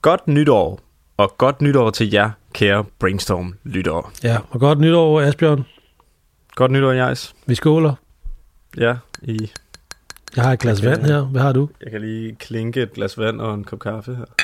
Godt nytår, og godt nytår til jer, kære Brainstorm-lyttere. Ja, og godt nytår, Asbjørn. Godt nytår, Jais. Vi skåler. Ja, Jeg har et glas vand her. Hvad har du? Jeg kan lige klinke et glas vand og en kop kaffe her.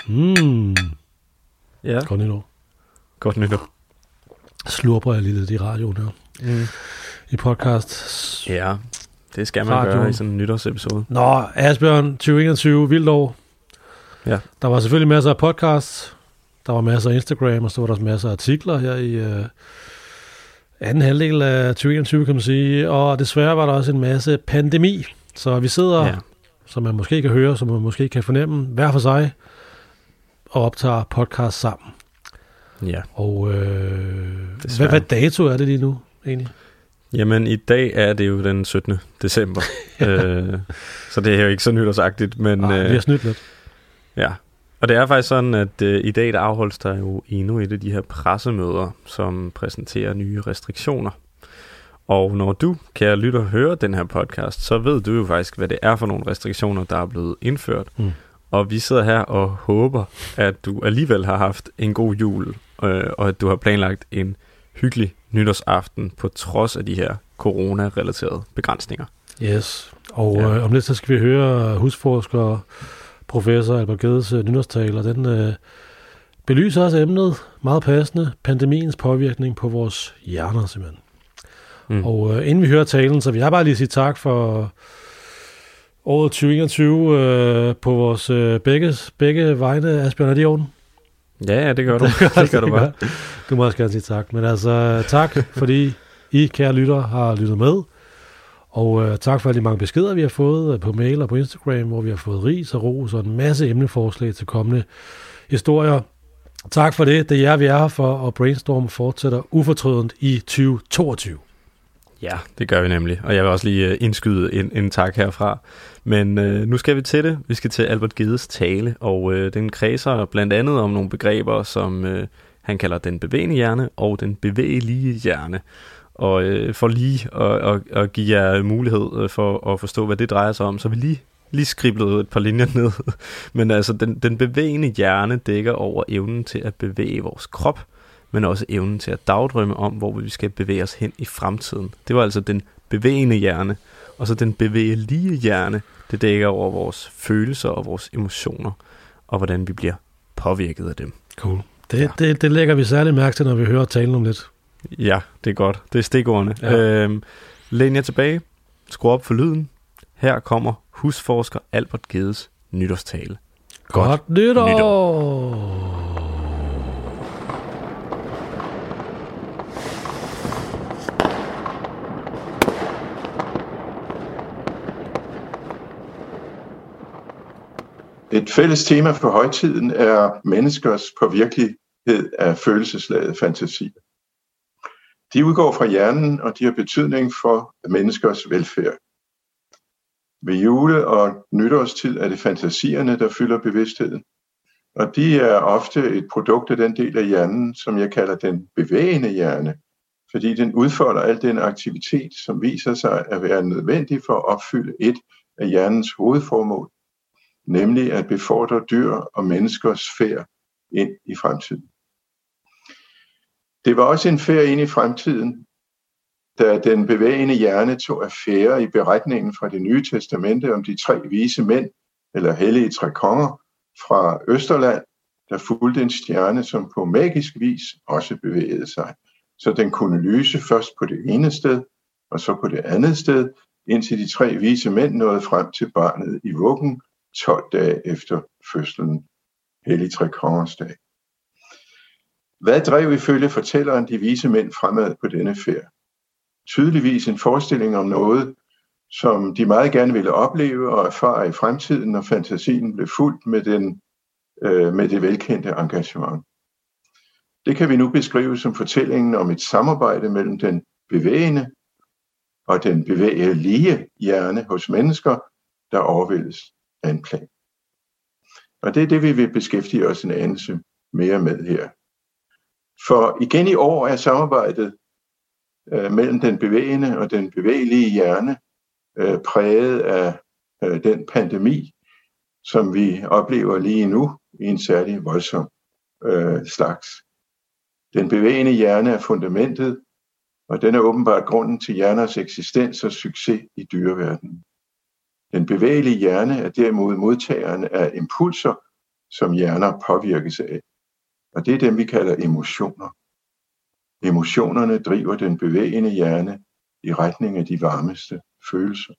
Ja. Godt nytår. Godt nytår. Slurper jeg lidt i radioen her. I podcast. Ja, det skal man gøre i sådan en nytårsepisode. Nå, Asbjørn, 2021, vildt år. Ja. Der var selvfølgelig masser af podcasts. Der var masser af Instagram, og så var der også masser af artikler her i anden halvdel af 2021, kan man sige. Og desværre var der også en masse pandemi. Så vi sidder, som man måske kan høre, som man måske kan fornemme, hver for sig, og optager podcast sammen. Ja. Og hvad dato er det lige nu, egentlig? Jamen, i dag er det jo den 17. december. Så det er jo ikke så nytårsagtigt, men... Nej, vi har snydt lidt. Ja, og det er faktisk sådan, at i dag der afholdes der jo endnu et af de her pressemøder, som præsenterer nye restriktioner. Og når du, kære lytter, hører den her podcast, så ved du jo faktisk, hvad det er for nogle restriktioner, der er blevet indført. Og vi sidder her og håber, at du alligevel har haft en god jul, og at du har planlagt en hyggelig nytårsaften på trods af de her corona-relaterede begrænsninger. Yes, og om lidt så skal vi høre husforsker professor Albert Gedes nytårstale, og den belyser også emnet meget passende, pandemiens påvirkning på vores hjerner simpelthen. Og inden vi hører talen, så vil jeg bare lige sige tak for året 2021 på vores begge vegne. Asbjørn, er det i orden? Ja, det gør du. Det gør du bare. Du må også gerne sige tak. Men altså, tak, fordi I, kære lyttere, har lyttet med. Og tak for alle de mange beskeder, vi har fået på mail og på Instagram, hvor vi har fået ris og ros og en masse emneforslag til kommende historier. Tak for det. Det er jer, vi er her for, og Brainstorm fortsætter ufortrødent i 2022. Ja, det gør vi nemlig. Og jeg vil også lige indskyde en tak herfra. Men nu skal vi til det. Vi skal til Albert Gedes tale, og den kredser blandt andet om nogle begreber, som han kalder den bevægende hjerne og den bevægelige hjerne. Og for lige at give jer mulighed for at forstå, hvad det drejer sig om, så vi lige skriblet et par linjer ned. Men altså, den bevægende hjerne dækker over evnen til at bevæge vores krop, men også evnen til at dagdrømme om, hvor vi skal bevæge os hen i fremtiden. Det var altså den bevægende hjerne. Og så den bevægelige hjerne, det dækker over vores følelser og vores emotioner, og hvordan vi bliver påvirket af dem. Cool. Det lægger vi særlig mærke til, når vi hører talen om lidt. Ja, det er godt. Det er stikordene. Ja. Læn jer tilbage. Skru op for lyden. Her kommer husforsker Albert Gedes nytårstale. Godt nytår! Et fælles tema for højtiden er menneskers påvirkelighed af følelsesladede fantasier. De udgår fra hjernen, og de har betydning for menneskers velfærd. Ved jule- og nytårstid er det fantasierne, der fylder bevidstheden. Og de er ofte et produkt af den del af hjernen, som jeg kalder den bevægende hjerne, fordi den udfolder al den aktivitet, som viser sig at være nødvendig for at opfylde et af hjernens hovedformål, nemlig at befordre dyr og menneskers færd ind i fremtiden. Det var også en færd ind i fremtiden, da den bevægende hjerne tog affære i beretningen fra Det Nye Testamente om de 3 vise mænd, eller hellige 3 konger, fra Østerland, der fulgte en stjerne, som på magisk vis også bevægede sig. Så den kunne lyse først på det ene sted, og så på det andet sted, indtil de 3 vise mænd nåede frem til barnet i vuggen, 12 dage efter fødslen, hellige 3 kongers dag. Hvad drev ifølge fortælleren de vise mænd fremad på denne færd? Tydeligvis en forestilling om noget, som de meget gerne ville opleve og erfare i fremtiden, når fantasien blev fuldt med det velkendte engagement. Det kan vi nu beskrive som fortællingen om et samarbejde mellem den bevægende og den bevægelige hjerne hos mennesker, der overvældes af en plan. Og det er det, vi vil beskæftige os en anelse mere med her. For igen i år er samarbejdet mellem den bevægende og den bevægelige hjerne præget af den pandemi, som vi oplever lige nu i en særlig voldsom slags. Den bevægende hjerne er fundamentet, og den er åbenbart grunden til hjerners eksistens og succes i dyreverdenen. Den bevægelige hjerne er derimod modtageren af impulser, som hjerner påvirkes af. Og det er dem, vi kalder emotioner. Emotionerne driver den bevægende hjerne i retning af de varmeste følelser.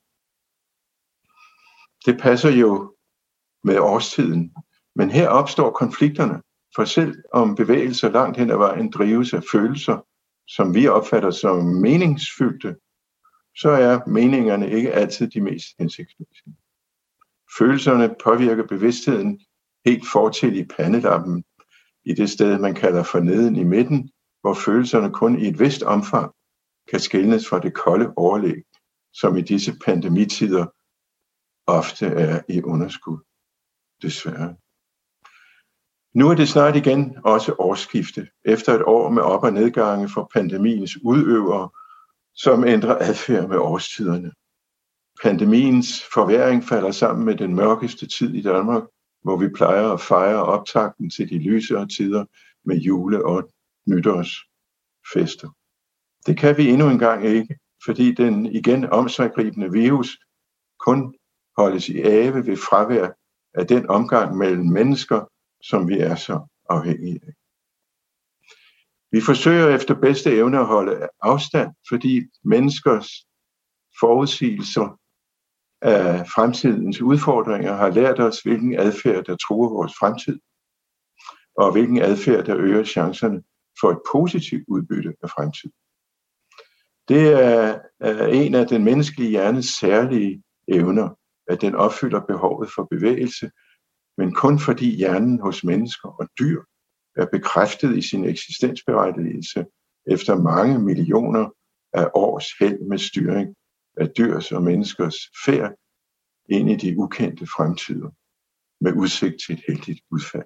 Det passer jo med årstiden, men her opstår konflikterne, for selv om bevægelser langt hen ad vejen drives af følelser, som vi opfatter som meningsfyldte, så er meningerne ikke altid de mest hensigtsmæssige. Følelserne påvirker bevidstheden helt fortil i pandelappen, i det sted, man kalder for neden i midten, hvor følelserne kun i et vist omfang kan skelnes fra det kolde overlæg, som i disse pandemitider ofte er i underskud. Desværre. Nu er det snart igen også årsskifte, efter et år med op- og nedgange for pandemiens udøvere, som ændrer adfærd med årstiderne. Pandemiens forværring falder sammen med den mørkeste tid i Danmark, hvor vi plejer at fejre optakten til de lysere tider med jule- og nytårsfester. Det kan vi endnu engang ikke, fordi den igen omsiggribende virus kun holdes i ave ved fravær af den omgang mellem mennesker, som vi er så afhængige af. Vi forsøger efter bedste evne at holde afstand, fordi menneskers forudsigelser af fremtidens udfordringer har lært os, hvilken adfærd, der truer vores fremtid, og hvilken adfærd, der øger chancerne for et positivt udbytte af fremtiden. Det er en af den menneskelige hjernes særlige evner, at den opfylder behovet for bevægelse, men kun fordi hjernen hos mennesker og dyr er bekræftet i sin eksistensberettigelse efter mange millioner af års held med styring af dyrs og menneskers færd ind i de ukendte fremtider med udsigt til et heldigt udfald.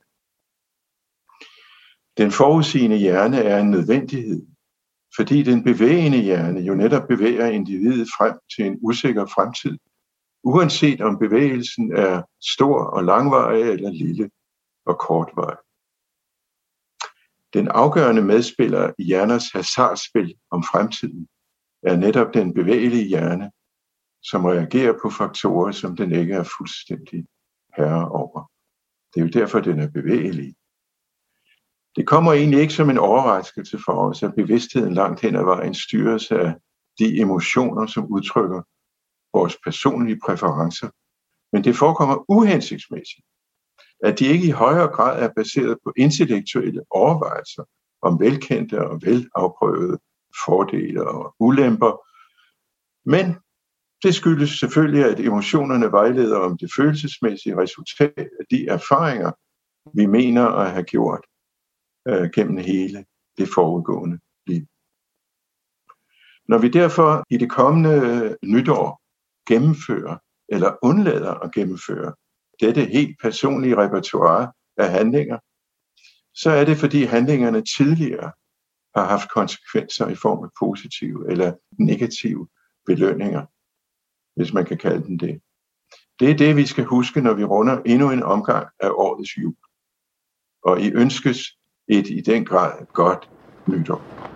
Den forudsigende hjerne er en nødvendighed, fordi den bevægende hjerne jo netop bevæger individet frem til en usikker fremtid, uanset om bevægelsen er stor og langvarig eller lille og kortvarig. Den afgørende medspiller i hjerners hasardspil om fremtiden er netop den bevægelige hjerne, som reagerer på faktorer, som den ikke er fuldstændig herre over. Det er jo derfor, den er bevægelig. Det kommer egentlig ikke som en overraskelse for os, at bevidstheden langt hen ad vejen styres af de emotioner, som udtrykker vores personlige præferencer. Men det forekommer uhensigtsmæssigt, at de ikke i højere grad er baseret på intellektuelle overvejelser om velkendte og velafprøvede fordele og ulemper. Men det skyldes selvfølgelig, at emotionerne vejleder om det følelsesmæssige resultat af de erfaringer, vi mener at have gjort gennem hele det forudgående liv. Når vi derfor i det kommende nytår gennemfører eller undlader at gennemføre dette helt personlige repertoire af handlinger, så er det, fordi handlingerne tidligere har haft konsekvenser i form af positive eller negative belønninger, hvis man kan kalde dem det. Det er det, vi skal huske, når vi runder endnu en omgang af årets jul. Og I ønskes et i den grad godt nytår.